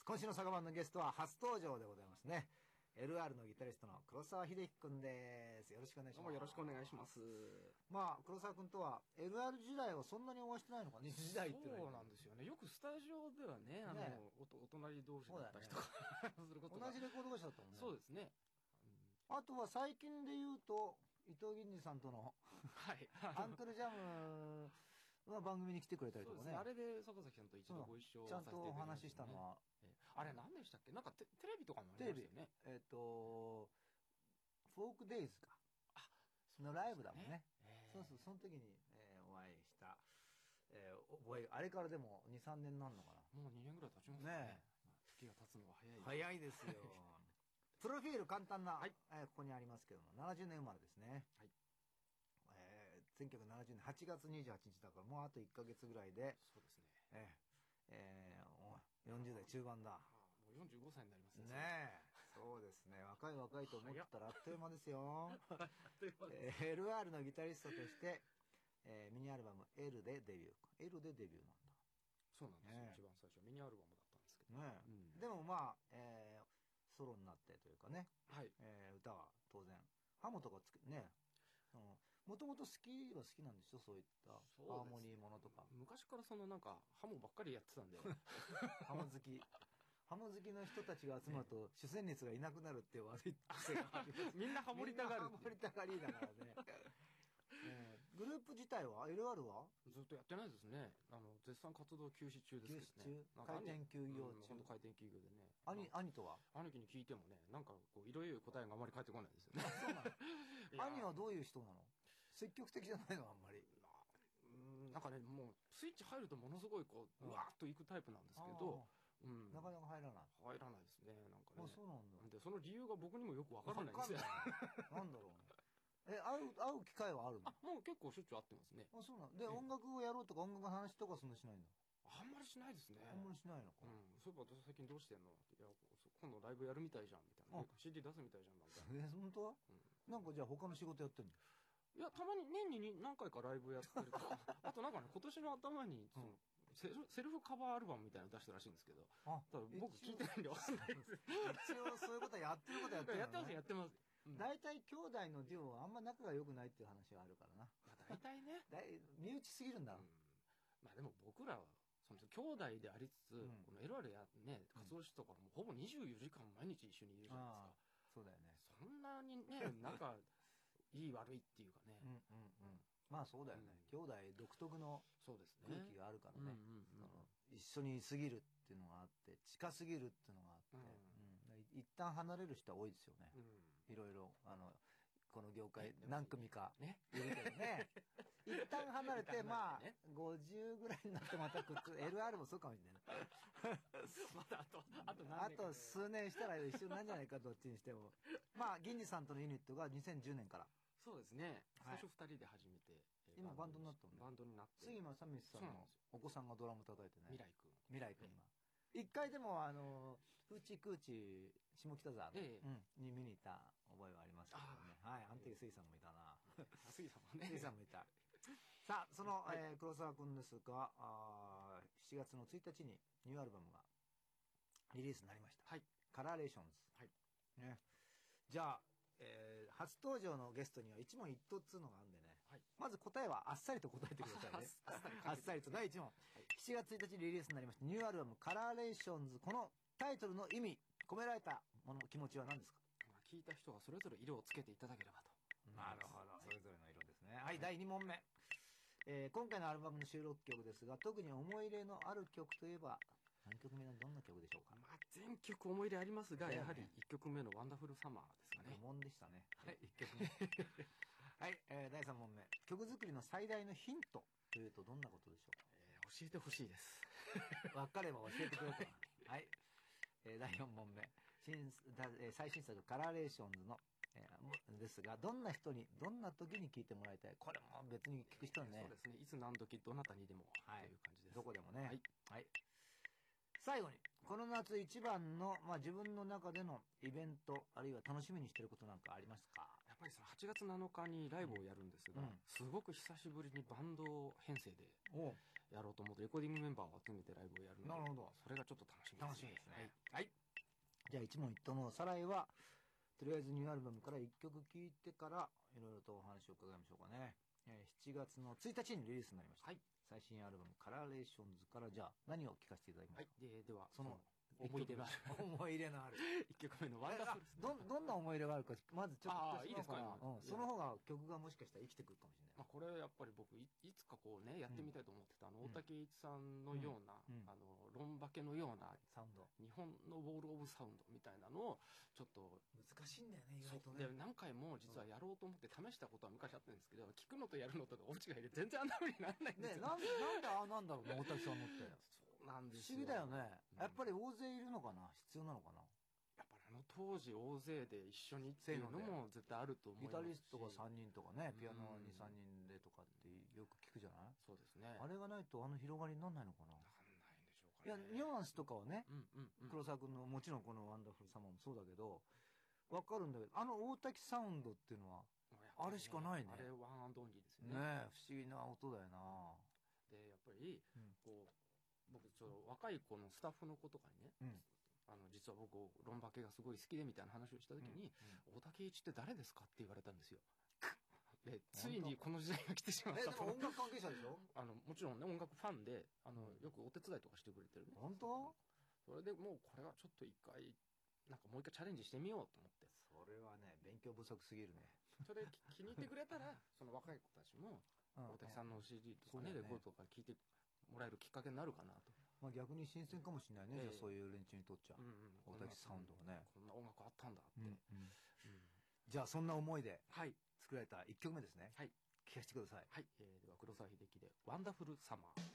今週の酒場のゲストは初登場でございますね。LR のギタリストの黒沢秀樹くんです。よろしくお願いします。 どうもよろしくお願いします。 まあ黒沢くんとは LR 時代はそんなにお会いしてないのかね。時代っていうのはそうなんですよね。よくスタジオではね、お隣同士だったりとか、することが同じレコード会社だったもんね。 そうですね。 あとは最近で言うと伊藤銀次さんとのはいアンクルジャムは番組に来てくれたりとかね。 あれで坂崎さんと一度ご一緒ちゃんとお話ししたのは、 あれ何でしたっけ？なんかテレビとかもありましたよね。 フォークデイズかのライブだもんね。そうそう、その時に、お会いした、覚え、あれからでも2、3年なんのかな。 もう2年ぐらい経ちますね。時が経つのは早い。 早いですよ。プロフィール簡単な、ここにありますけども、70年生まれですね。はい。1970年8月28日だからもうあと1ヶ月ぐらいで、 そうですね。 40代中盤だ。 もう45歳になりますね。 ねえ、そうですね。若い若いと思ってたらあっという間ですよ。LR のギタリストとして、ミニアルバム L でデビュー。L でデビューなんだ。 そうなんですよ。一番最初ミニアルバムだったんですけど。 ねえ。でもまあ、ソロになってというかね。はい。歌は当然ハモとかね。もともと好きは好きなんでしょ、そういったハーモニーものとか。 昔からそのなんかハモばっかりやってたんで。 ハモ好き。ハモ好きの人たちが集まると主旋律がいなくなるっていう悪い癖があります。 みんなハモりたがる。 ハモりたがりだからね。グループ自体は LR はずっとやってないですね。絶賛活動休止中ですけどね。 開店休業中。 本当開店休業でね。 兄とは兄貴に聞いてもね、なんかこういろいろ答えがあまり返ってこないですよね。 そうなの。兄はどういう人なの？積極的じゃないのあんまり。 なんかね、もうスイッチ入るとものすごいこううわーっといくタイプなんですけど。 なかなか入らない。 入らないですね、なんかね。 そうなんだ。 で、その理由が僕にもよくわからないんですよ。 なんだろうね。会う機会はあるの？ もう結構しょっちゅう会ってますね。 そうなんだ。で、音楽をやろうとか音楽の話とかそんなしないんだ。 あんまりしないですね。 あんまりしないのか。 そういえば最近どうしてんの？いや、今度ライブやるみたいじゃんみたいな。CD 出すみたいじゃんなんか。 本当は？なんかじゃあ他の仕事やってんの？ いや、たまに年に何回かライブやってるとか。あとなんかね、今年の頭にセルフカバーアルバムみたいなの出したらしいんですけど、ただ僕聞いてないんでわかんないです。 一応そういうことはやってることはやってる。 やってます、やってます。 大体兄弟のデュオはあんま仲が良くないっていう話はあるからな。 大体ね。 身内すぎるんだろ。 まあでも僕らは、その兄弟でありつつ、この LR やね、活動してたからもうほぼ24時間毎日一緒にいるじゃないですか。 そうだよね。 そんなにね、仲いい悪いっていうかね。 まあそうだよね。兄弟独特の空気があるからね。一緒にいすぎるっていうのがあって、近すぎるっていうのがあって、一旦離れる人は多いですよね。いろいろ、この業界何組かいるけどね。一旦離れて、まあ、50ぐらいになってまたLR もそうかもしれない。あと数年したら一緒なんじゃないか、どっちにしても。まあ、銀次さんとのユニットが2010年から。 そうですね。最初2人で始めて。 今バンドになったもんね。 バンドになって。 杉間さみさんのお子さんがドラム叩いてね。 未来くん。 未来くんが。一回でも、フーチクーチ下北沢に見に行った覚えはありますけどね。はい。あの時杉さんもいたな。 杉さんもね。 杉さんもいた。さあ、その黒沢くんですが、7月の1日にニューアルバムがリリースになりました。はい。カラーレーションズ。はい。ね。じゃあ、初登場のゲストには一問一答っつうのがあるんでね、まず答えはあっさりと答えてくださいね。あっさりと第1問、7月1日リリースになりましたニューアルバム「カラーレーションズ」、このタイトルの意味、込められたもの、気持ちは何ですか？ 聞いた人はそれぞれ色をつけていただければと。 なるほど、それぞれの色ですね。はい、第2問目、今回のアルバムの収録曲ですが、特に思い入れのある曲といえば何曲目のどんな曲でしょうか？ まあ全曲思い入れありますが、やはり1曲目の「ワンダフルサマー」ですかね。 5問でしたね。はい、1曲目。はい、第3問目、曲作りの最大のヒントというとどんなことでしょうか？ 教えてほしいです。 分かれば教えてくれと。はい、第4問目、最新作「カラーレーションズの」ですが、どんな人にどんな時に聴いてもらいたい？これも別に聞く人はね、 そうですね、いつ何時どなたにでもという感じです。 どこでもね。はい。最後に、この夏一番の、自分の中でのイベント、あるいは楽しみにしていることなんかありますか？ やっぱりその8月7日にライブをやるんですが、すごく久しぶりにバンド編成でやろうと思って、レコーディングメンバーを集めてライブをやるので、なるほど、それがちょっと楽しみですね。 楽しみですね。はい。 じゃあ一問一答のおさらいは、とりあえずニューアルバムから1曲聴いてから、いろいろとお話を伺いましょうかね。7月の1日にリリースになりました。はい。最新アルバム、カラーレーションズから、じゃあ何を聴かせていただきますか？はい。 では、その、思い入れのある。 思い入れのある。 1曲目のワンダフル。 どんな思い入れがあるか、まずちょっといいですかね。 その方が曲がもしかしたら生きてくるかもしれない。 まあこれやっぱり僕、いつかこうね、やってみたいと思ってた、大竹一さんのような、ロンバケのような、 サウンド。 日本のウォールオブサウンドみたいなのを、ちょっと。 難しいんだよね、意外とね。 で、何回も実はやろうと思って試したことは昔あったんですけど、聞くのとやるのとが大違いで全然あんな風にならないんですよ。 なんでなんだろうね、大竹さんのって。 そうなんですよ。不思議だよね。やっぱり大勢いるのかな？必要なのかな？ やっぱり当時大勢で一緒にっていうのも絶対あると思いますし。 ギタリストが3人とかね、ピアノ2、3人でとかってよく聞くじゃない？ そうですね。 あれがないと広がりにならないのかな？ なんないんでしょうかね。 いや、ニュアンスとかはね、黒沢君のもちろんこのワンダフルサマーもそうだけど、わかるんだけど、大滝サウンドっていうのは、あれしかないね。 あれワンアンドオンリーですよね。 ねえ、不思議な音だよな。 で、やっぱり、こう、僕、若い子のスタッフの子とかにね、実は僕、ロンバケがすごい好きでみたいな話をしたときに、大竹一って誰ですかって言われたんですよ。で、ついにこの時代が来てしまった。 でも音楽関係者でしょ？ もちろんね、音楽ファンで、よくお手伝いとかしてくれてるね。 本当？ それでもうこれはちょっと一回、なんかもう一回チャレンジしてみようと思って。 それはね、勉強不足すぎるね。 それ気に入ってくれたら、その若い子たちも、大竹さんの CD とかね、レコードとか聴いてもらえるきっかけになるかなと。 まあ逆に新鮮かもしれないね、じゃあそういう連中にとっちゃ。大竹サウンドがね。 こんな音楽あったんだって。 じゃあそんな思いで作られた1曲目ですね。 はい。 聴かせてください。 はい。では黒沢秀樹で、ワンダフルサマー。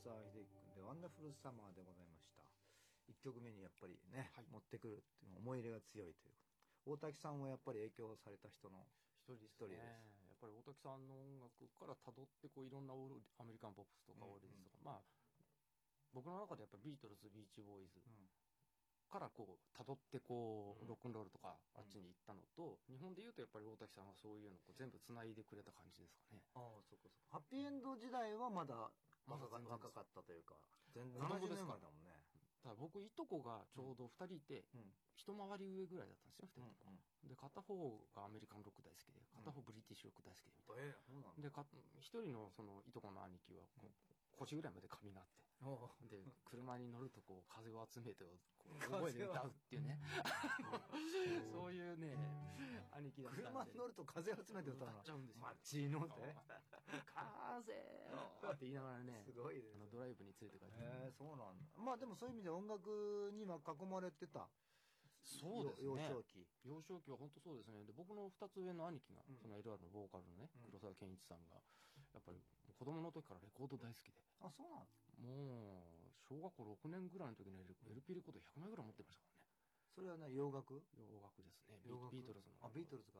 沢秀樹君でワンダフルサマーでございました。1曲目にやっぱりね、持ってくるっていうの思い入れが強いという大滝さんはやっぱり影響された人の一人ですね。やっぱり大滝さんの音楽から辿ってこういろんなアメリカンポップスとかオールディーズとか、まあ僕の中でやっぱりビートルズ、ビーチボーイズからこう辿ってこうロックンロールとかあっちに行ったのと、日本でいうとやっぱり大滝さんがそういうのをこう全部つないでくれた感じですかね。 ああ、そこそこ。ハッピーエンド時代はまだ若かったというか、全然70年前だもんね。 だから僕いとこがちょうど2人いて、一回り上ぐらいだったんですよ、2人とも。で片方がアメリカンロック大好きで、片方ブリティッシュロック大好きでみたいな。で一人のそのいとこの兄貴は腰ぐらいまで髪があって、で車に乗るとこう風を集めて覚えて歌うっていうねそういうね兄貴だったんで、 車に乗ると風を集めて歌うの。 歌っちゃうんですよ。 街ので風をって言いながらね、 すごいです。 ドライブに連れて帰って。 そうなんだ。まあでもそういう意味で音楽には囲まれてた。 そうですね。 幼少期。 幼少期は本当そうですね。で僕の2つ上の兄貴が、その LR のボーカルのね、黒沢健一さんがやっぱり子供の時からレコード大好きで。 あ、そうなんもう小学校6年ぐらいの時に LP レコード100枚ぐらい持ってましたからね。 それはね、洋楽ですね。ビートルズの。 あ、ビートルズから。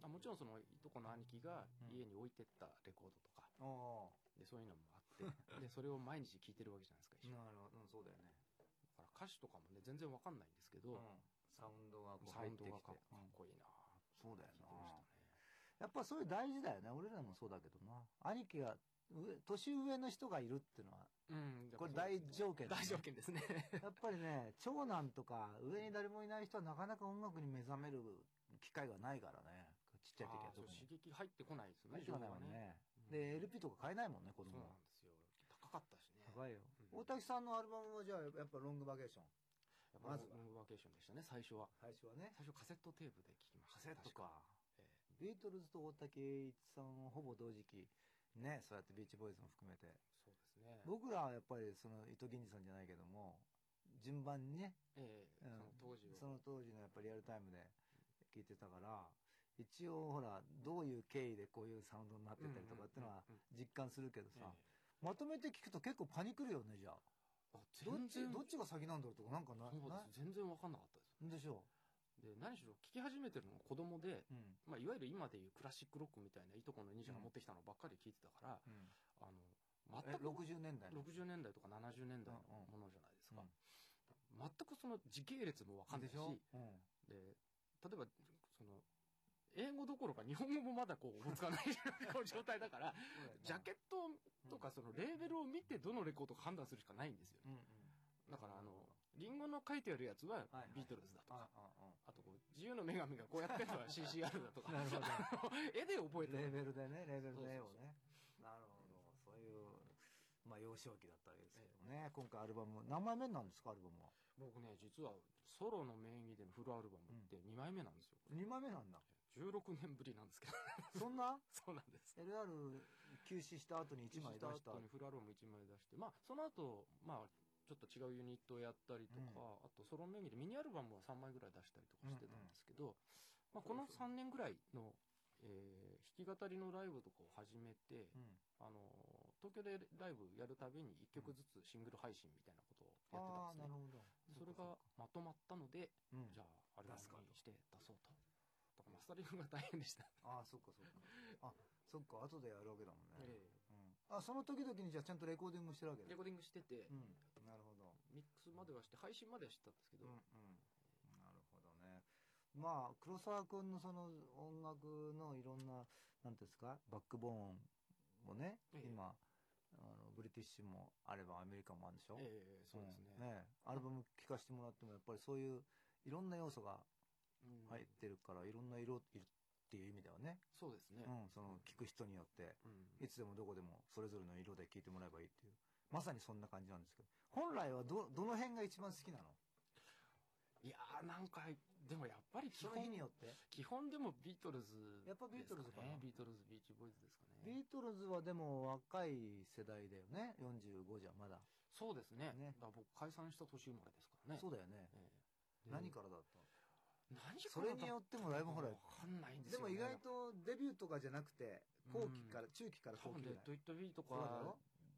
もちろんそのいとこの兄貴が家に置いてったレコードとか、でそういうのもあってでそれを毎日聴いてるわけじゃないですか。 なるほど、そうだよね。 だから歌詞とかもね全然わかんないんですけど、 サウンドが入ってきてかっこいいな。 そうだよな。やっぱそういう大事だよね。俺らもそうだけどな。兄貴が年上の人がいるっていうのは、これ大条件。 大条件ですね。 やっぱりね、長男とか上に誰もいない人はなかなか音楽に目覚める機会がないからね。ちっちゃい時は特に。 刺激入ってこないですね。 入ってこないもんね。で、LP とか買えないもんね、子供は。 そうなんですよ。高かったしね。 高いよ。大滝さんのアルバムはじゃあやっぱロングバケーション。 まずロングバケーションでしたね、最初は。 最初はね。 最初カセットテープで聴きました。 カセットか。ビートルズと大竹栄一さんはほぼ同時期、ね、そうやってビーチボーイズも含めて。 そうですね。 僕らはやっぱりその糸銀次さんじゃないけども、順番にね、その当時のやっぱりリアルタイムで聴いてたから、一応ほら、どういう経緯でこういうサウンドになってたりとかっていうのは実感するけどさ、まとめて聞くと結構パニクるよね、じゃあ。どっちが先なんだろうとかなんかない。 全然わかんなかったです。 でしょう。で、何しろ聴き始めてるのが子供で、まあいわゆる今でいうクラシックロックみたいないとこの兄ちゃんが持ってきたのばっかり聴いてたから、全く 60年代 60年代とか70年代のものじゃないですか。全くその時系列もわかんないし、で、例えばその英語どころか日本語もまだこうおぼつかない状態だからジャケットとかそのレーベルを見てどのレコードか判断するしかないんですよね。だからリンゴの書いてあるやつはビートルズだとか、あとこう自由の女神がこうやってるのは CCR だとか絵で覚えてる。 レーベルでね、レーベルで絵をね。なるほど、そういうまあ幼少期だったわけですけどね。今回アルバム何枚目なんですか、アルバムは。 僕ね、実はソロの名義でのフルアルバムって2枚目なんですよ。 2枚目なんだ。 16年ぶりなんですけど。 そんなそうなんです。 LR 休止した後に1枚出した。 後にフルアルバム1枚出して、まあその後、まあちょっと違うユニットをやったりとか、あとソロ名義でミニアルバムは3枚ぐらい出したりとかしてたんですけど、まあこの3年ぐらいの弾き語りのライブとかを始めて、東京でライブやるたびに1曲ずつシングル配信みたいなことをやってたんですね。それがまとまったので、じゃあアルバムにして出そうと。だからマスタリングが大変でした。 ああ、そっかそっか。あ、そっか、後でやるわけだもんね。あ、その時々にじゃあちゃんとレコーディングしてるわけだ。 レコーディングしてて、 なるほど。 ミックスまではして配信まではしてたんですけど。 なるほどね。まあ黒沢君のその音楽のいろんななんていうんですか、バックボーンもね、今ブリティッシュもあればアメリカもあるんでしょ。 そうですね。 アルバム聴かせてもらってもやっぱりそういういろんな要素が入ってるから、いろんな色いるっていう意味ではね。 そうですね。 その聴く人によっていつでもどこでもそれぞれの色で聴いてもらえばいいっていう、まさにそんな感じなんですけど、本来はどの辺が一番好きなの？ いやー、なんかでもやっぱりその日によって基本でもビートルズ、 やっぱビートルズかな。 ビートルズ、ビーチボーイズですかね。 ビートルズはでも若い世代だよね。45じゃまだ。 そうですね。だから僕解散した年生まれですからね。 そうだよね。何からだったの？ それによってもだいぶほらわかんないんですよね。 でも意外とデビューとかじゃなくて後期から中期から後期ぐらい。 デッド・イット・ビーとか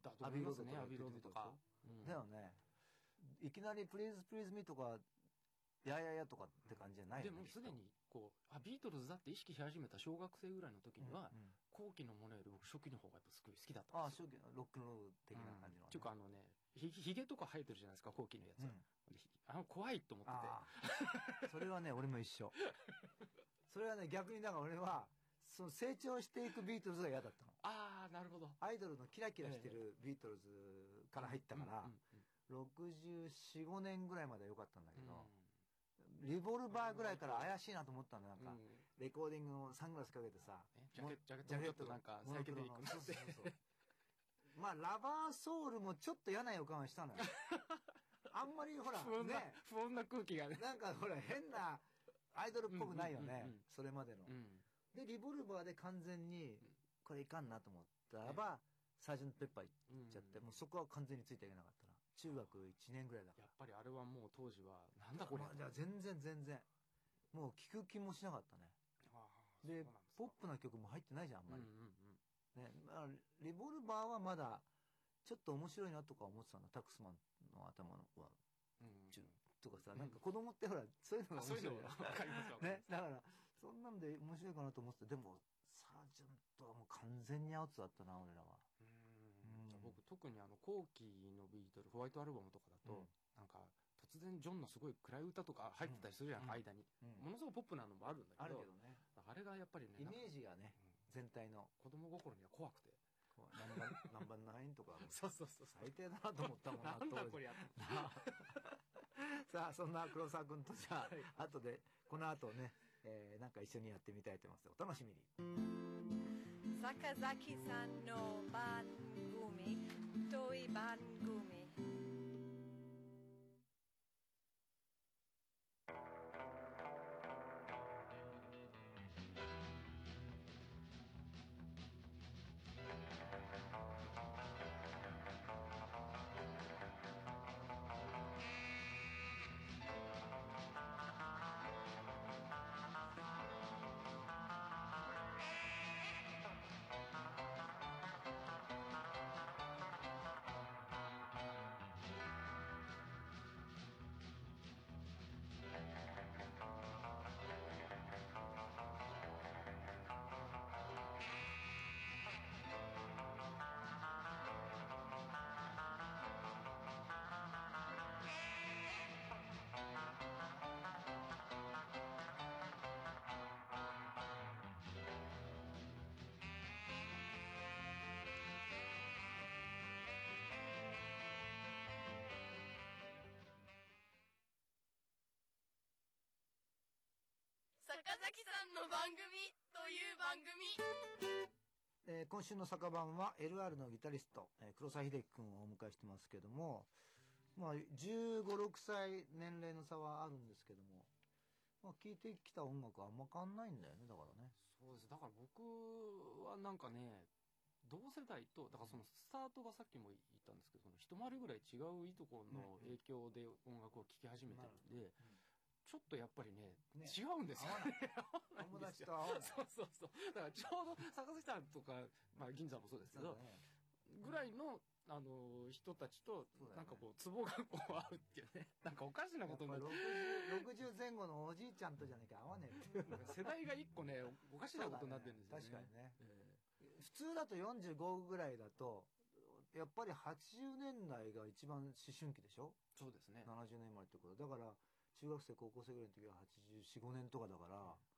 だと思いますね、アビーロードとか。 だよね。いきなりプリーズプリーズミーとか、やややとかって感じじゃないよね。 でもすでに、ビートルズだって意識し始めた小学生ぐらいの時には、後期のものより僕初期の方がやっぱすごい好きだったんですよ。 初期、ロックンロール的な感じの。 っていうかひげとか生えてるじゃないですか、後期のやつ。怖いと思ってて。それはね、俺も一緒。それはね、逆にだから俺は、その成長していくビートルズが嫌だったの。 なるほど。 アイドルのキラキラしてるビートルズから入ったから、64、5年ぐらいまでは良かったんだけど、リボルバーぐらいから怪しいなと思ったの。なんか、レコーディングのサングラスかけてさ、 ジャケットなんかサイケデリックなって。 まあ、ラバーソウルもちょっと嫌な予感はしたのよ。あんまりほら、 不穏な空気がね。 なんかほら、変なアイドルっぽくないよね。それまでの。で、リボルバーで完全に、これいかんなと思ったらば、サージェントペッパー行っちゃって、もうそこは完全についていけなかったな。中学1年ぐらいだから。 やっぱりあれはもう当時は、なんだこれ。 じゃあ全然。もう聞く気もしなかったね。で、ポップな曲も入ってないじゃん、あんまり。ね、リボルバーはまだ、ちょっと面白いなとか思ってたんだ。タクスマンの頭のは。とかさ、なんか子供ってほら、そういうのが面白いじゃん。ね、だから、そんなんで面白いかなと思ってた。でも、サージェントはもう完全にアウトだったな、俺らは。 僕、特に後期のビートル、ホワイトアルバムとかだと、なんか、突然ジョンのすごい暗い歌とか入ってたりするじゃん、間に。ものすごいポップなのもあるんだけど、あれがやっぱりね、 イメージがね、全体の。 子供心には怖くて。 ナンバー9とか。 そう。 最低だなと思ったもんな、 なんだこれやった。 さあ、そんな黒沢君とじゃあ、後で、この後ね、なんか一緒にやってみたいと思います。お楽しみに。 坂崎さんの番組、遠い番組。 坂崎さんの番組という番組。 今週の酒番は LR のギタリスト、黒沢秀樹君をお迎えしてますけども、まあ、15、6歳年齢の差はあるんですけども、まあ、聴いてきた音楽はあんま変わんないんだよね、だからね。 そうです。だから僕はなんかね、同世代と、だからそのスタートがさっきも言ったんですけど、一回りぐらい違ういとこの影響で音楽を聴き始めてるんで、ちょっとやっぱりね、違うんですよ。 友達と合わない。 そう。だからちょうど坂崎さんとか、まあ銀座もそうですけど、ぐらいの、人たちと、なんかツボが合うっていうね。なんかおかしなことになる。 60前後のおじいちゃんとじゃなきゃ合わねえっていう。 世代が一個ね、おかしなことになってるんですよね。 確かにね。普通だと45ぐらいだと、やっぱり80年代が一番思春期でしょ？ そうですね。 70年生まれってこと。だから、中学生、高校生ぐらいの時は84、5年とかだから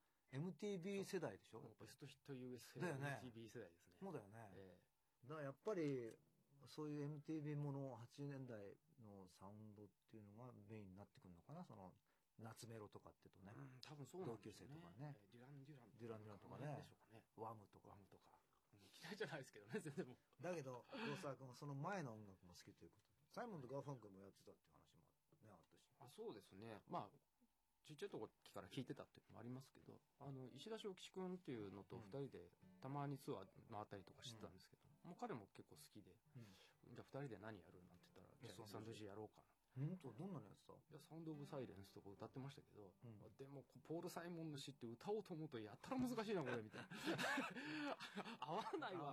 、MTV 世代でしょ？ ベストヒット USA だよね。 MTV 世代ですね。 そうだよね。だからやっぱり、そういう MTV もの80年代のサウンドっていうのがメインになってくるのかな、その夏メロとかってとね。 多分そうなんですよね。同級生とかね。 デュランとかね。ワムとか。 嫌いじゃないですけどね、全然も。 だけど、黒沢君はその前の音楽も好きということで。サイモンとガーファンクルもやってたって話もね、あったし。 そうですね。まあ、ちっちゃいとこから弾いてたっていうのもありますけど、石田正吉君っていうのと2人でたまにツアー回ったりとかしてたんですけど、もう彼も結構好きで、じゃあ2人で何やるなんて言ったら、じゃあサンドジやろうかな。 どんなのやつだ？ いや、サウンドオブサイレンスとか歌ってましたけど、でも、ポール・サイモンの詩って歌おうと思うとやったら難しいな、これ、みたいな。合わないわ。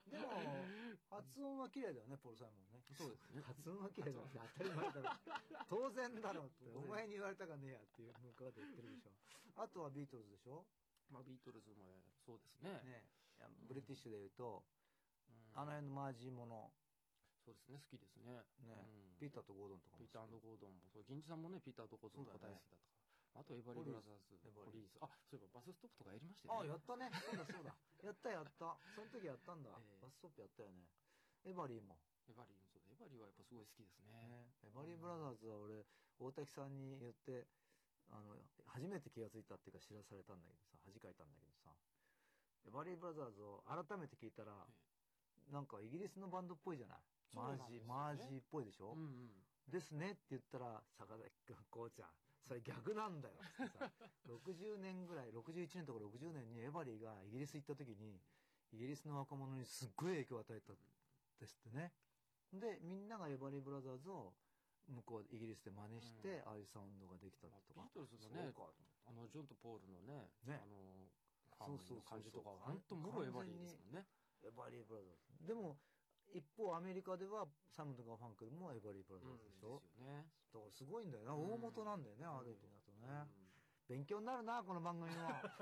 でも、発音は綺麗だよね、ポール・サイモンね。 そうですね。 発音は綺麗だって当たり前だろ。当然だろって、お前に言われたかねえやっていう向こうで言ってるでしょ。あとはビートルズでしょ。 まあビートルズもそうですね。 ね、ブリティッシュで言うと、あの辺のマージーもの。 そうですね、好きですね。 ピーターとゴードンとかも。 ピーターとゴードンもそう。銀次さんもね、ピーターとゴードンとか大好きだったから。あとエバリー・ブラザーズ、ポリーズ。あ、そういえばバスストップとかやりましたよね。 あ、やったね。そうだそうだ。やったやった。その時やったんだ。バスストップやったよね。エバリーも。 エバリーもそうだ。エバリーはやっぱすごい好きですね。 エバリー・ブラザーズは俺、大滝さんに言って、初めて気がついたっていうか知らされたんだけどさ、恥かいたんだけどさ、エバリー・ブラザーズを改めて聞いたら、なんかイギリスのバンドっぽいじゃない。マージーっぽいでしょ。ですねって言ったら、坂崎君、こうちゃん、それ逆なんだよってさ、60年ぐらい、61年とか60年にエバリーがイギリス行った時に、イギリスの若者にすっごい影響を与えたんですってね。で、みんながエバリー・ブラザーズを向こうイギリスで真似して、ああいうサウンドができたりとか。 ビートルズのね、ジョンとポールのね、ハーモニーの感じとかは本当もろエバリーですもんね。 エバリー・ブラザーズ。でも、一方アメリカではサムとかファンクルもエバリー・ブラザーズでしょ。 ですよね。 だからすごいんだよな。大元なんだよね、ある意味だとね。勉強になるな、この番組も。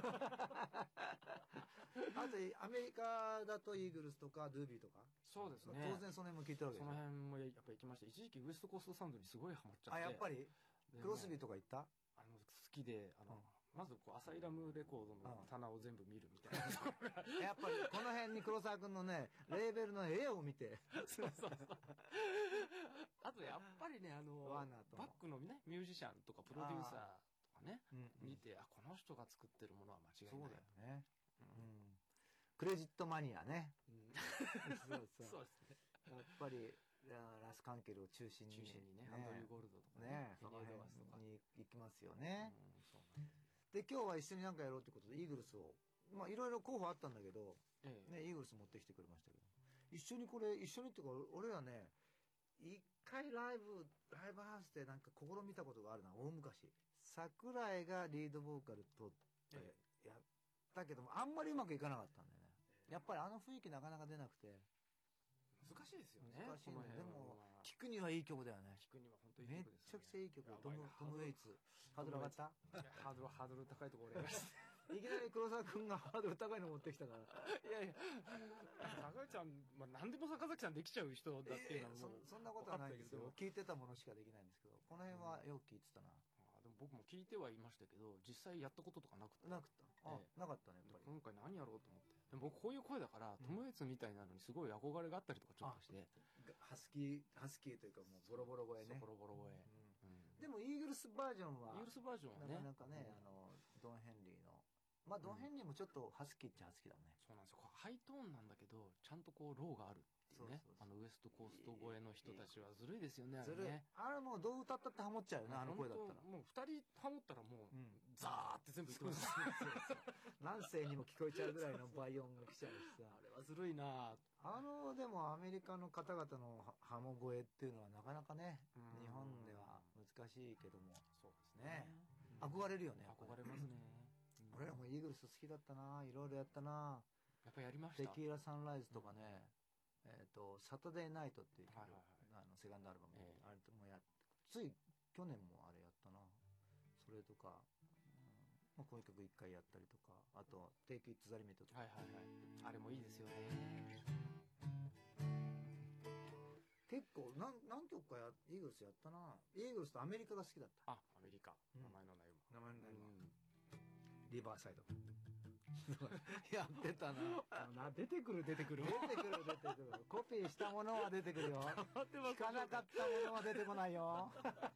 あと、アメリカだとイーグルスとかドゥービーとか。 そうですね。 当然その辺も聞いてるわけですよ。その辺もやっぱ行きました。一時期ウエストコーストサウンドにすごいハマっちゃって。 あ、やっぱりクロスビーとか行った？ 好きで、まずアサイラムレコードの棚を全部見るみたいな。 やっぱりこの辺に黒沢くんのね、レーベルの絵を見て。 そうそうそう。あとやっぱりね、バックのね、ミュージシャンとかプロデューサーとかね、見て、この人が作ってるものは間違いない。 そうだよね。クレジットマニアね。 そうですね。 やっぱり、ラスカンケルを中心にね、ハンドリューゴールドとかね、その辺に行きますよね。で、今日は一緒になんかやろうってことで、イーグルスを、まあいろいろ候補あったんだけど、ね、イーグルス持ってきてくれましたけど、一緒にっていうか、俺らね、一回ライブハウスでなんか試みたことがあるな、大昔。桜井がリードボーカルとやったけども、あんまりうまくいかなかったんだよね。やっぱりあの雰囲気なかなか出なくて。 難しいですよね。 難しいね。でも、聞くにはいい曲だよね。 聞くには本当にいい曲です。 めちゃくちゃいい曲。トム・ウェイツ。ハードル上がった？ ハードル高いところ俺がいきなり黒沢くんがハードル高いの持ってきたから。 いやいや、坂口さん、何でも坂崎さんできちゃう人だっていうのはもう、 そんなことはないんですよ。聞いてたものしかできないんですけど、この辺はよく聞いてたな。 でも僕も聞いてはいましたけど、実際やったこととかなくて。 なかった。なかったね、やっぱり。 今回何やろうと思って。でも僕こういう声だから、トム・ウェイツみたいなのにすごい憧れがあったりとかちょっとして。 ハスキーというかもうボロボロ声ね。 ボロボロ声。 でもイーグルスバージョンは、 イーグルスバージョンはね、 なかなかね、ドン・ヘンリーの、まあドン・ヘンリーもちょっとハスキーっちゃハスキーだもんね。 そうなんですよ。ハイトーンなんだけど、ちゃんとこうローがあるっていうね。ウエストコースト声の人たちはずるいですよね。 ずるい。あれもうどう歌ったってハモっちゃうよね、あの声だったら。 もう二人ハモったらもう、ザーって全部言ってます。 何声にも聞こえちゃうぐらいの倍音が来ちゃうしさ。 あれはずるいな。 でもアメリカの方々のハモ声っていうのはなかなかね、日本では難しいけども。 そうですね。 憧れるよね。 憧れますね。 俺らもイーグルス好きだったな。いろいろやったな。 やっぱやりました。 テキーラサンライズとかね、サタデーナイトっていうセカンドアルバム、あれもつい去年もあれやったな。それとか、こういう曲一回やったりとか、あと、Take It to the Limit とか。 あれもいいですよね。 結構、何曲かイーグルスやったな。イーグルスとアメリカが好きだった。 アメリカ。名前のない馬。 名前のない馬。リバーサイド。やってたな。出てくる。コピーしたものは出てくるよ。聞かなかったものは出てこないよ。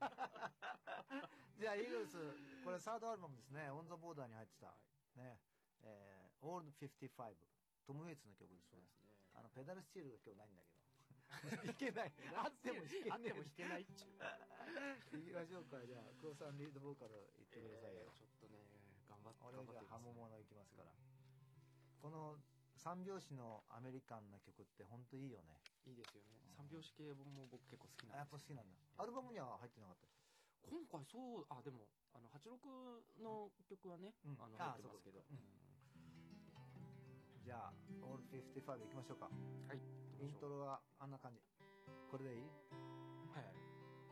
じゃあ、イーグルス、これサードアルバムですね。オン・ザ・ボーダーに入ってた。ね。オールド55。トム・ウェイツの曲ですね。ペダルスチールが今日ないんだけど。弾けない。あっても弾けないっちゅう。行きましょうか。じゃあ、黒さんリードボーカル言ってくださいよ。 ちょっとね、頑張って。 俺じゃあハモモノ行きますから。この三拍子のアメリカンな曲って本当いいよね。 いいですよね。三拍子系も僕結構好きなんです。 やっぱ好きなんだ。アルバムには入ってなかったです。 今回そう、でも86の曲はね、入ってますけど。 じゃあ、オール 55いきましょうか。 はい。 イントロはあんな感じ。これでいい？ はいはい。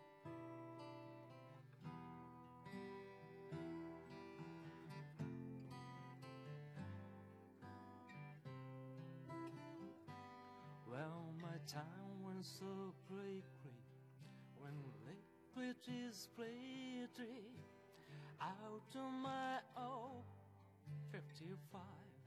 Well, my time went so great, when liquid is played out of my old 55.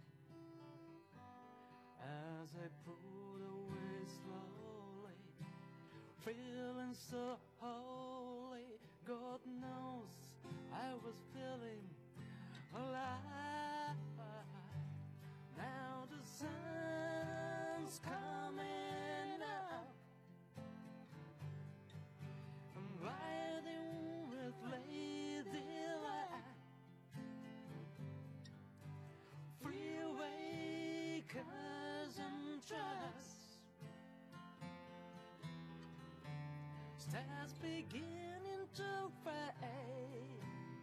As I pulled away slowly, feeling so holy, God knows I was feeling alive. Now the sun's coming up, I'm riding with Lady Light. Freeway cousin trust starts beginning to fade,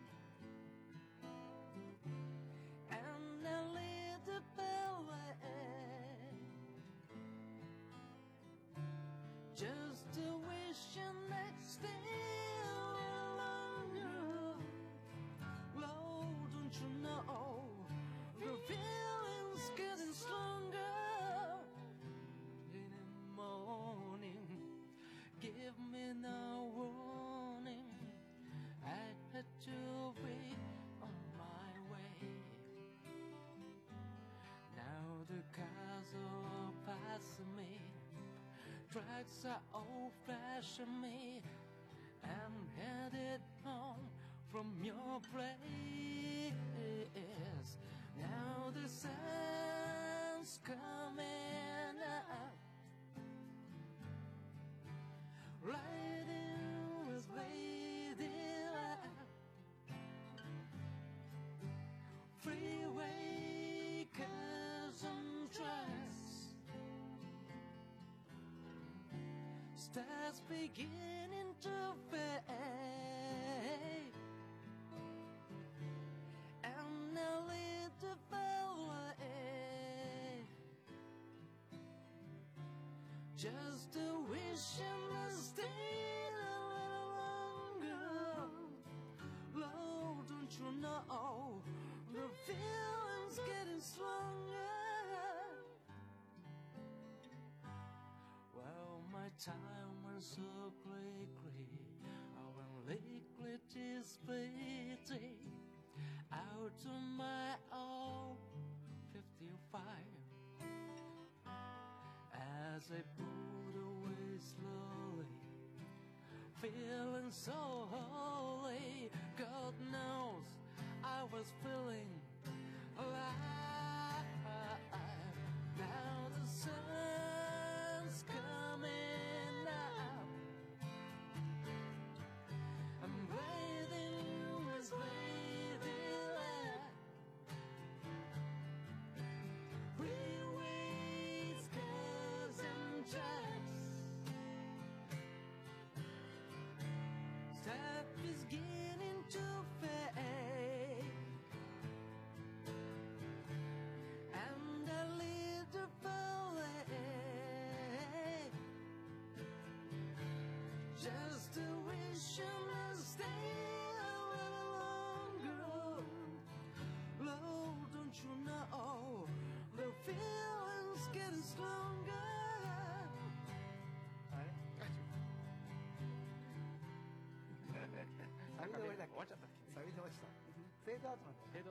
and a little bell just to wishing that still longer. Lord, don't you know the feeling's getting stronger? In the morning, give me no warning. I had to be on my way. Now the cars are passing me, tracks are old-fashioned me. I'm headed home from your place. Now the sun's coming up, riding with Lady Light. Freeway cousin trust starts beginning to fade, and a little fella just to wish him to stay a little longer. Lord, don't you know the feeling's getting stronger? Well, my time went so quickly, when liquid is bleeding out of my own 55. As I pulled away slowly, feeling so holy, God knows I was feeling alive. Now the sun's coming up, I'm breathing with Lady Light. Freeways, cars and trucks start beginning to fade, and a little fella just to wish him to stay a little longer. Lord, don't you know the feeling's getting stronger? あれサビで終わりだっけ？ 終わっちゃったっけ？ サビで落ちた。フェードアウトなんだよ。 けど、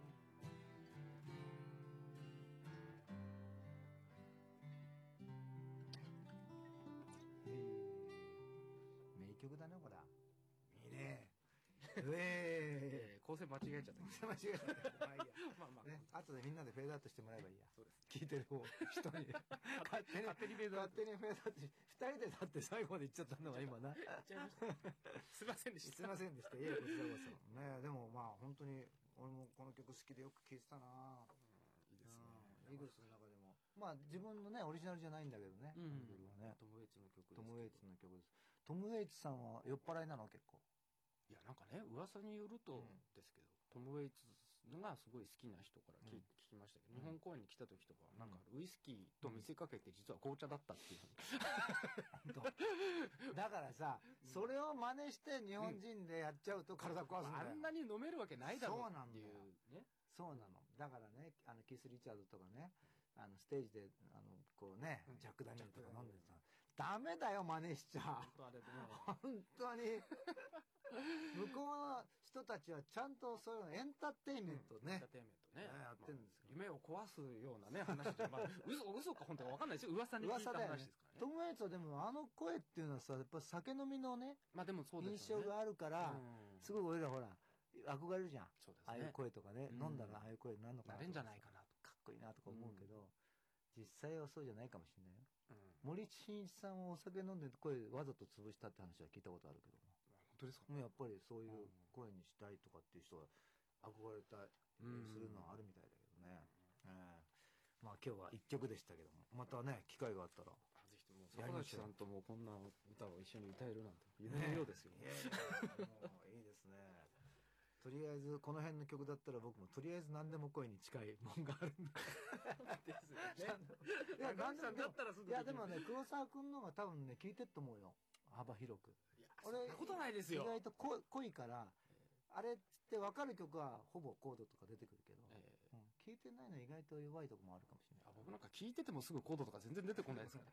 名曲だね、これ。いいね。うえ構成間違えちゃった。 ー。間違えた。まあいいや。 まあまあ、 ね、後でみんなでフェードアウトしてもらえばいいや。 そうです。 聞いてる方、人に。勝手にフェードアウト。二人でだって最後まで行っちゃったのが今な。 言っちゃいました。すいませんでした。 すいませんでした。いえ、こちらこそ。ね、でもまあ本当に、俺もこの曲好きでよく聴いてたな。 いいですね。 イーグルスの中でも。まあ自分のね、オリジナルじゃないんだけどね。 うんこの曲はね。 トム・ウェイツの曲ですけど。 トム・ウェイツの曲です。トム・ウェイツさんは酔っ払いなの結構。 いや、なんかね、噂によるとですけど、トム・ウェイツがすごい好きな人から聞きましたけど、日本本公演に来た時とか、なんかウイスキーと見せかけて実は紅茶だったっていう。 だからさ、それを真似して日本人でやっちゃうと体壊すんだよ。 あんなに飲めるわけないだろうっていうね。 そうなの。だからね、キス・リチャードとかね、ステージで、こうね、ジャック・ダニエルとか飲んでさ、ダメだよ、真似しちゃ。 本当あれでね。 本当に。向こうの人たちはちゃんとそういうのエンターテインメントね。 エンターテインメントね。 やってるんですよ。 夢を壊すようなね、話で、まあ、嘘か本当か分かんないですよ。噂に聞いた話ですからね。 トム・ヘイツはでも声っていうのはさ、やっぱ酒飲みのね、 まあでもそうです印象があるから、すごい俺らほら、憧れるじゃん。 そうですね。 ああいう声とかね、飲んだらああいう声になるのかな。 なれんじゃないかなと。 かっこいいなとか思うけど、実際はそうじゃないかもしれないよ。森進一さんはお酒飲んで声わざと潰したって話は聞いたことあるけども。 本当ですか？ もうやっぱりそういう声にしたいとかっていう人は憧れたりするのはあるみたいだけどね。まあ今日は一曲でしたけども、またね、機会があったら。 ぜひとも、坂口さんともこんな歌を一緒に歌えるなんて夢のようですよ。 いいですね。とりあえずこの辺の曲だったら僕もとりあえず何でも声に近いもんがあるんだ。 ですね。 いや、何でもだったらすぐ。いやでもね、黒沢くんのが多分ね、聞いてると思うよ。幅広く。 俺、そんなことないですよ。 意外と濃いから、あれって分かる曲はほぼコードとか出てくるけど、聞いてないの意外と弱いとこもあるかもしれない。 僕なんか聞いててもすぐコードとか全然出てこないですから。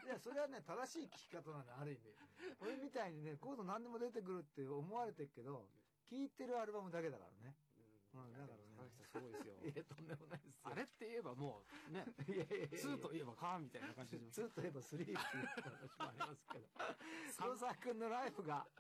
いや、それはね、正しい聞き方なんだ、ある意味。俺みたいにね、コード何でも出てくるって思われてるけど、聞いてるアルバムだけだからね。だからね。 すごいですよ。 いや、とんでもないですよ。 あれって言えばもう、ね、2と言えばカーみたいな感じで。 2と言えば3っていう話もありますけど。黒沢くんのライブが、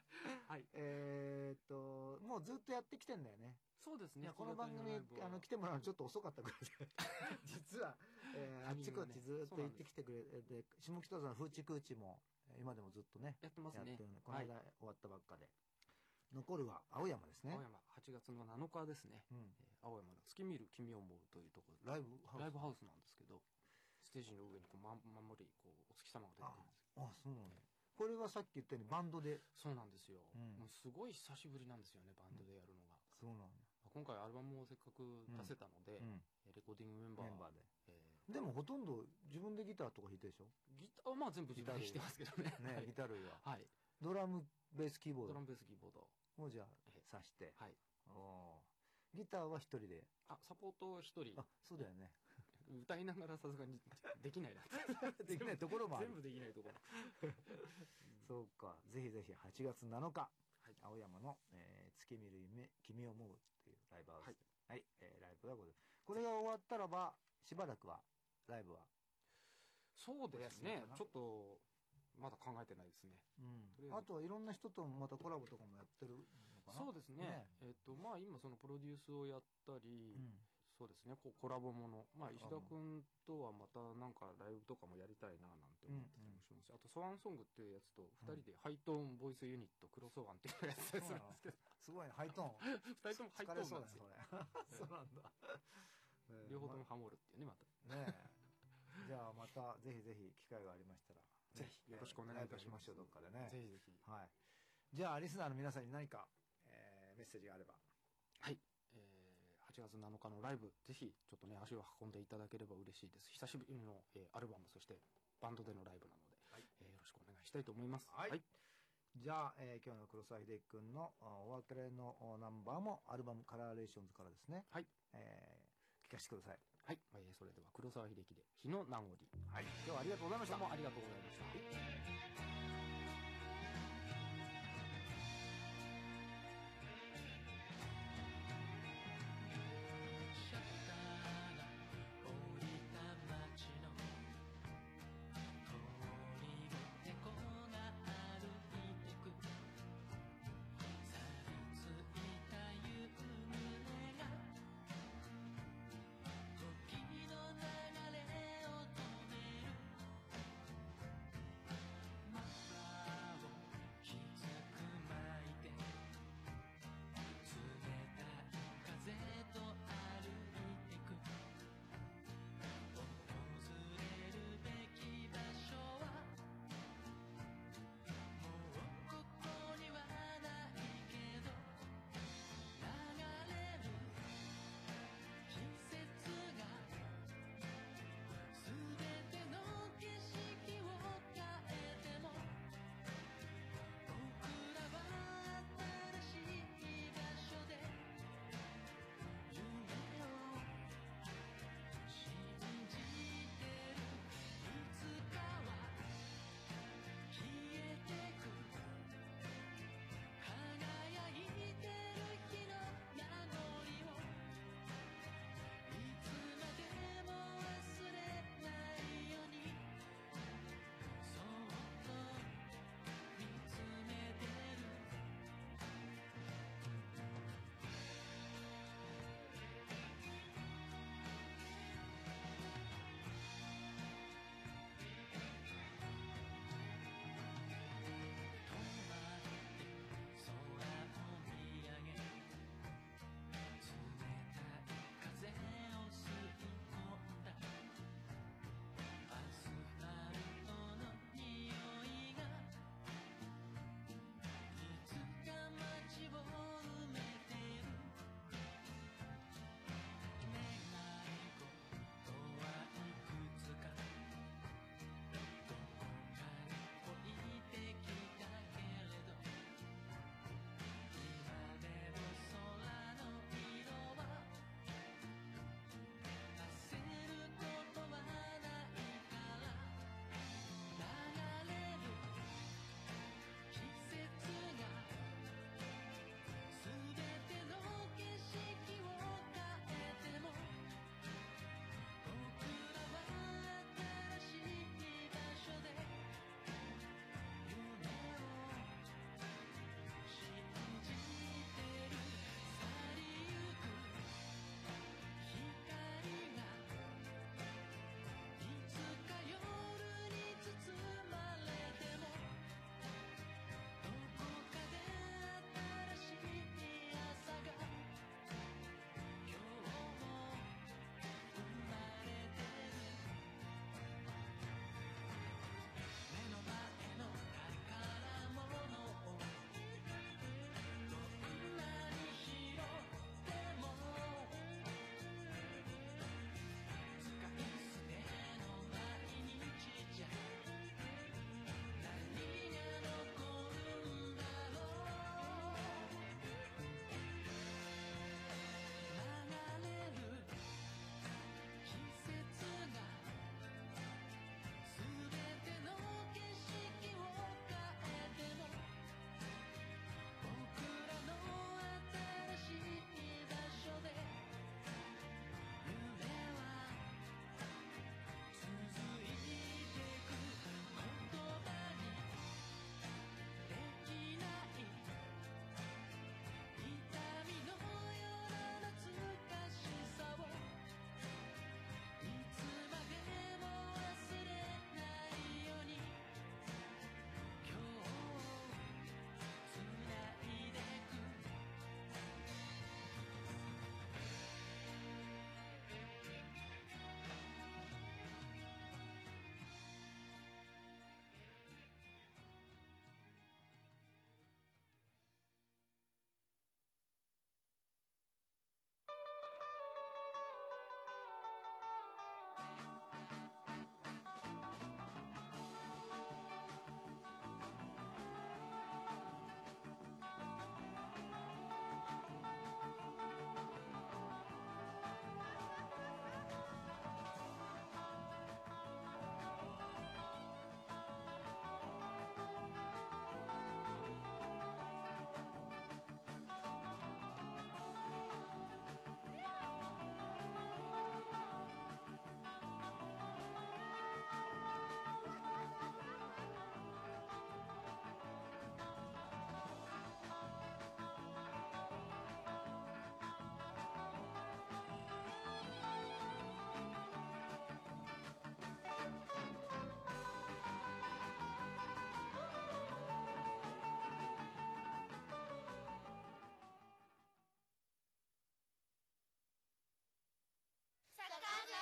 もうずっとやってきてんだよね。 そうですね。 この番組来てもらうのちょっと遅かったぐらいで。実は、あっちこっちずっと行ってきてくれて、下北沢のフーチクーチも、今でもずっとね、 やってますね。 この間終わったばっかで。残るは青山ですね。 青山、8月の7日ですね。青山の月見る君を思うというところで。 ライブハウスなんですけど、ステージの上に守り、お月様が出てくるんですよ。 あ、そうなんだ。これはさっき言ったようにバンドで。 そうなんですよ。もうすごい久しぶりなんですよね、バンドでやるのが。 そうなんだ。 今回アルバムをせっかく出せたので、レコーディングメンバーで。 でもほとんど自分でギターとか弾いてるでしょ？ ギターはまあ全部自分で弾いてますけどね。 ね、ギター類は。 はい。 ドラム、ベース、キーボード。 ドラム、ベース、キーボード。 をじゃあ、挿して。 はい。 ギターは一人で。 サポート一人。 あ、そうだよね。 歌いながらさすがにできないな。 できないところもある。 全部できないところ。 そうか。ぜひぜひ8月7日、青山の月見る夢、君を思うっていうライブハウス。はい。ライブがございます。これが終わったらば、しばらくは、ライブは。 そうですね。ちょっと、まだ考えてないですね。 あとはいろんな人とまたコラボとかもやってるのかな。 そうですね。まあ今そのプロデュースをやったり、そうですね、コラボもの。まあ石田くんとはまたなんかライブとかもやりたいななんて思ってたりもしますし、あとソワンソングっていうやつと2人でハイトーンボイスユニット、クロスワンっていうやつするんですけど。 すごいね、ハイトーン。 2人ともハイトーンなんですよ。 そうなんだ。 両方ともハモるっていうね、また。 ねえ。じゃあまたぜひぜひ機会がありましたら。 ぜひよろしくお願いいたします。 どっかでね。 ぜひぜひ。 はい。じゃあリスナーの皆さんに何かメッセージがあれば。 はい。8月7日のライブ、ぜひちょっとね足を運んでいただければ嬉しいです。久しぶりのアルバム、そしてバンドでのライブなので、よろしくお願いしたいと思います。 はい。じゃあ今日の黒沢秀樹くんのお別れのナンバーもアルバムカラーレーションズからですね。 はい。 聞かせてください。 はい。それでは黒沢秀樹で日の名残。 はい。今日はありがとうございました。 どうもありがとうございました。 「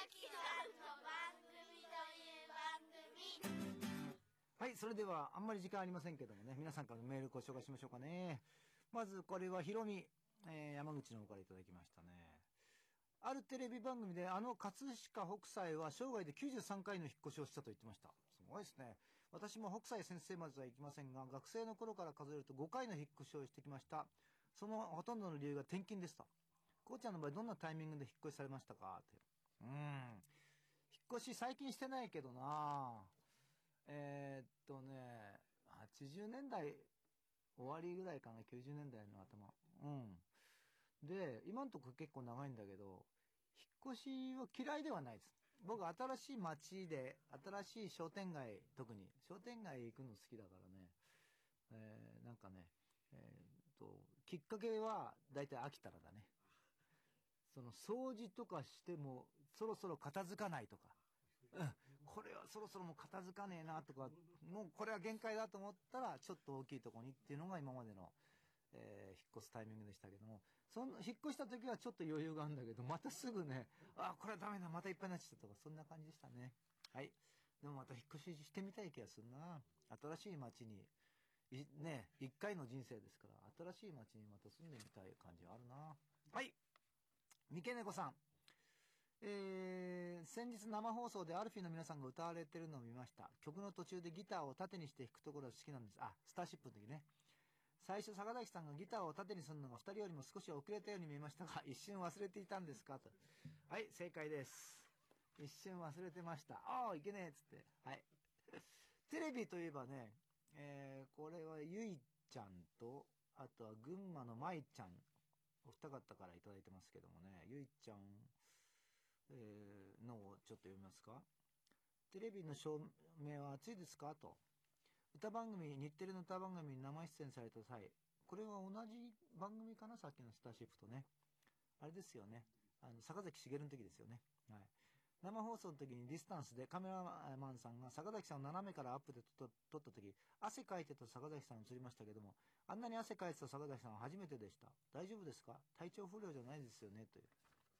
崎さんの番組という番組。 はい、それではあんまり時間ありませんけどもね、皆さんからのメールご紹介しましょうかね。まずこれはひろみ、山口の方からいただきましたね。あるテレビ番組で葛飾北斎は生涯で93回の引っ越しをしたと言ってました。すごいですね。私も北斎先生までは行きませんが、学生の頃から数えると5回の引っ越しをしてきました。そのほとんどの理由が転勤ですと。こうちゃんの場合どんなタイミングで引っ越しされましたかって。引っ越し最近してないけどな80年代終わりぐらいかな、90年代の頭。で、今のところ結構長いんだけど、引っ越しは嫌いではないです。僕、新しい街で、新しい商店街、特に、商店街行くの好きだからね。なんかね、きっかけは、だいたい飽きたらだね。その、掃除とかしても、そろそろ片付かないとか。これはそろそろもう片付かねえなとか、もうこれは限界だと思ったら、ちょっと大きいところにっていうのが今までの、引っ越すタイミングでしたけども、その引っ越した時はちょっと余裕があるんだけど、またすぐね、これはダメだ、またいっぱいになっちゃったとか、そんな感じでしたね。はい。でもまた引っ越ししてみたい気がするな。新しい街に、ね、一回の人生ですから、新しい街にまた住んでみたい感じはあるな。はい。三毛猫さん。先日生放送でアルフィーの皆さんが歌われてるのを見ました。曲の途中でギターを縦にして弾くところが好きなんです。スターシップの時ね。最初坂崎さんがギターを縦にするのが2人よりも少し遅れたように見えましたが、一瞬忘れていたんですかと。はい、正解です。一瞬忘れてました。いけねえっつって。はい。テレビといえばね、これはゆいちゃんと、あとは群馬のまいちゃん、お二方からいただいてますけどもね、ゆいちゃん、のをちょっと読みますか。テレビの照明は熱いですかと。歌番組、日テレの歌番組に生出演された際、これは同じ番組かな、さっきのスターシップとね。あれですよね。坂崎茂の時ですよね。はい。生放送の時にディスタンスでカメラマンさんが坂崎さんを斜めからアップで撮った時、汗かいてた坂崎さん映りましたけども、あんなに汗かいてた坂崎さんは初めてでした。大丈夫ですか？体調不良じゃないですよねという。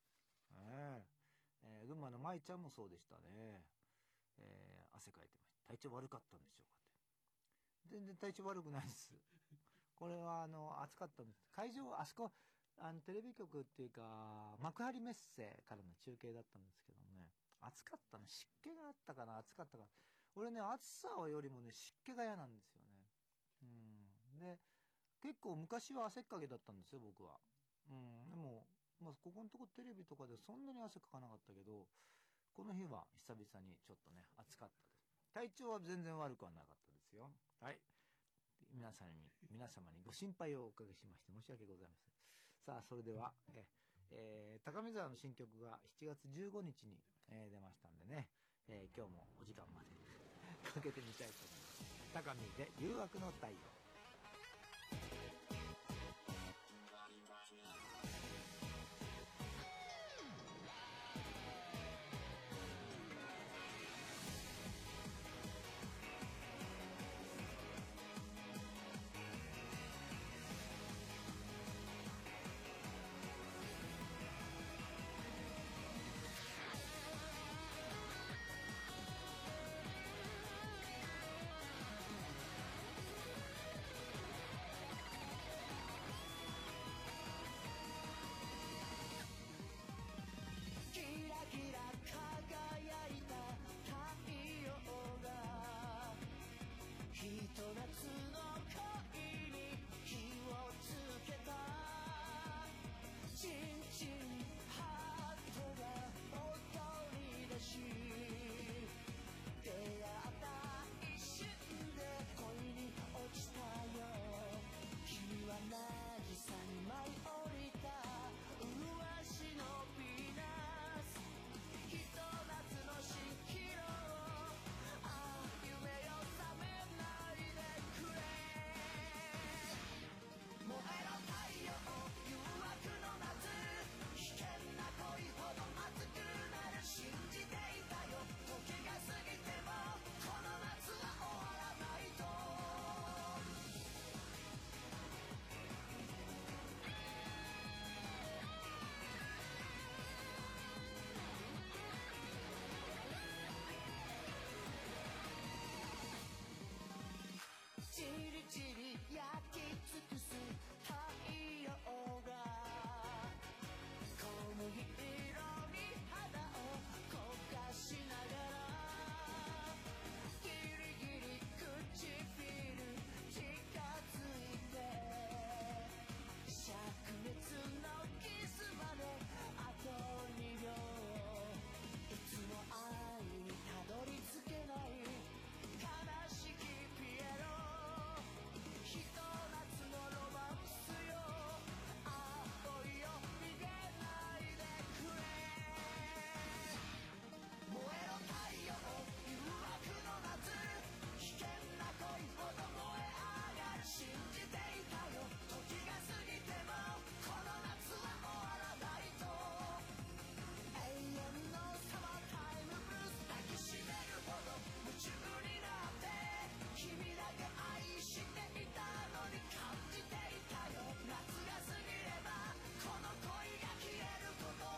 群馬の舞ちゃんもそうでしたね。汗かいてました。体調悪かったんでしょうかって。全然体調悪くないです。これは暑かったんです。会場、あそこ、テレビ局っていうか、幕張メッセからの中継だったんですけどもね、暑かったの。湿気があったかな、暑かったか。俺ね、暑さよりもね、湿気が嫌なんですよね。で、結構昔は汗っかけだったんですよ、僕は。でも、ここのとこテレビとかでそんなに汗かかなかったけど、この日は久々にちょっとね、暑かったです。体調は全然悪くはなかったですよ。はい。皆様にご心配をおかけしまして申し訳ございません。さあ、それでは、高見沢の新曲が7月15日に、出ましたんでね、今日もお時間までかけてみたいと思います。高見で誘惑の太陽。 じりじり焼き尽くす太陽が小麦色に肌を焦がしながらギリギリ唇近づいて灼熱のキスまであと2秒いつも愛にたどり着けない悲しきピエロひと夏のロマンスよああ恋よ逃げないでくれ燃えろ太陽誘惑の夏危険な恋ほど燃え上がる信じていたよ時が過ぎてもこの夏は終わらないと永遠のサマータイムブルース抱きしめるほど夢中になって君だけ愛していたのに感じていたよ夏が過ぎればこの恋が消えること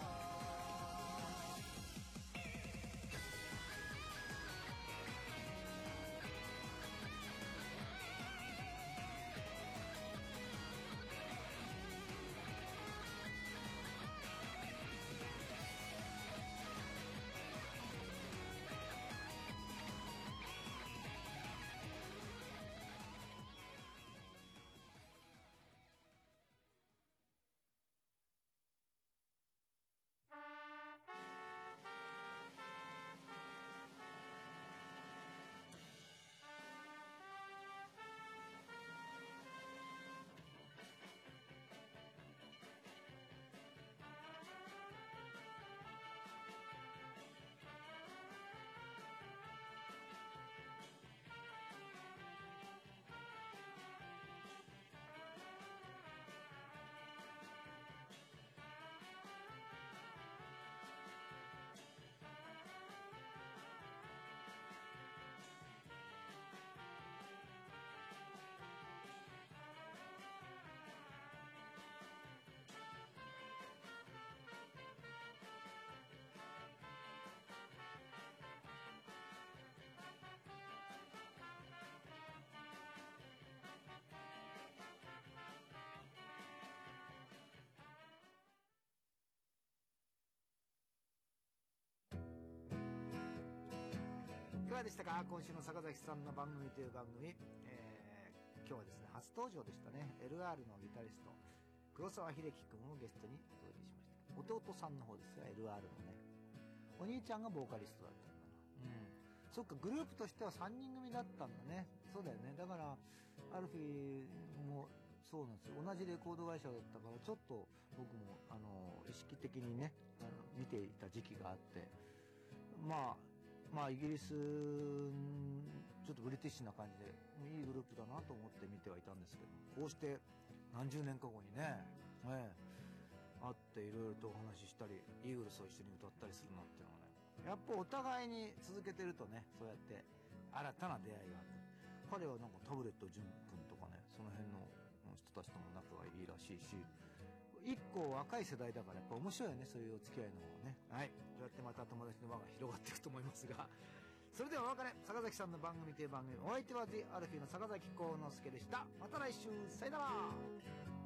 いかがでしたか？今週の坂崎さんの番組という番組、今日はですね初登場でしたね。 LR のギタリスト黒沢秀樹くんをゲストにお届けしました。弟さんの方ですよ LR のね。お兄ちゃんがボーカリストだったんだな。そっか、グループとしては3人組だったんだね。そうだよね。だからアルフィーもそうなんですよ。同じレコード会社だったからちょっと僕も意識的にね見ていた時期があって、まあイギリスちょっとブリティッシュな感じでいいグループだなと思って見てはいたんですけど、こうして何十年か後にね、会っていろいろとお話ししたりイーグルスを一緒に歌ったりするなんていうのはね、やっぱお互いに続けてるとね、そうやって新たな出会いがあって、彼はなんかタブレット淳君とかね、その辺の人たちとも仲がいいらしいし、一個若い世代だからやっぱ面白いよね、そういうお付き合いの方がね。はい、そうやってまた友達の輪が広がっていくと思いますが、それではお別れ。坂崎さんの番組という番組、お相手はThe アルフィーの坂崎幸之助でした。また来週、さよなら。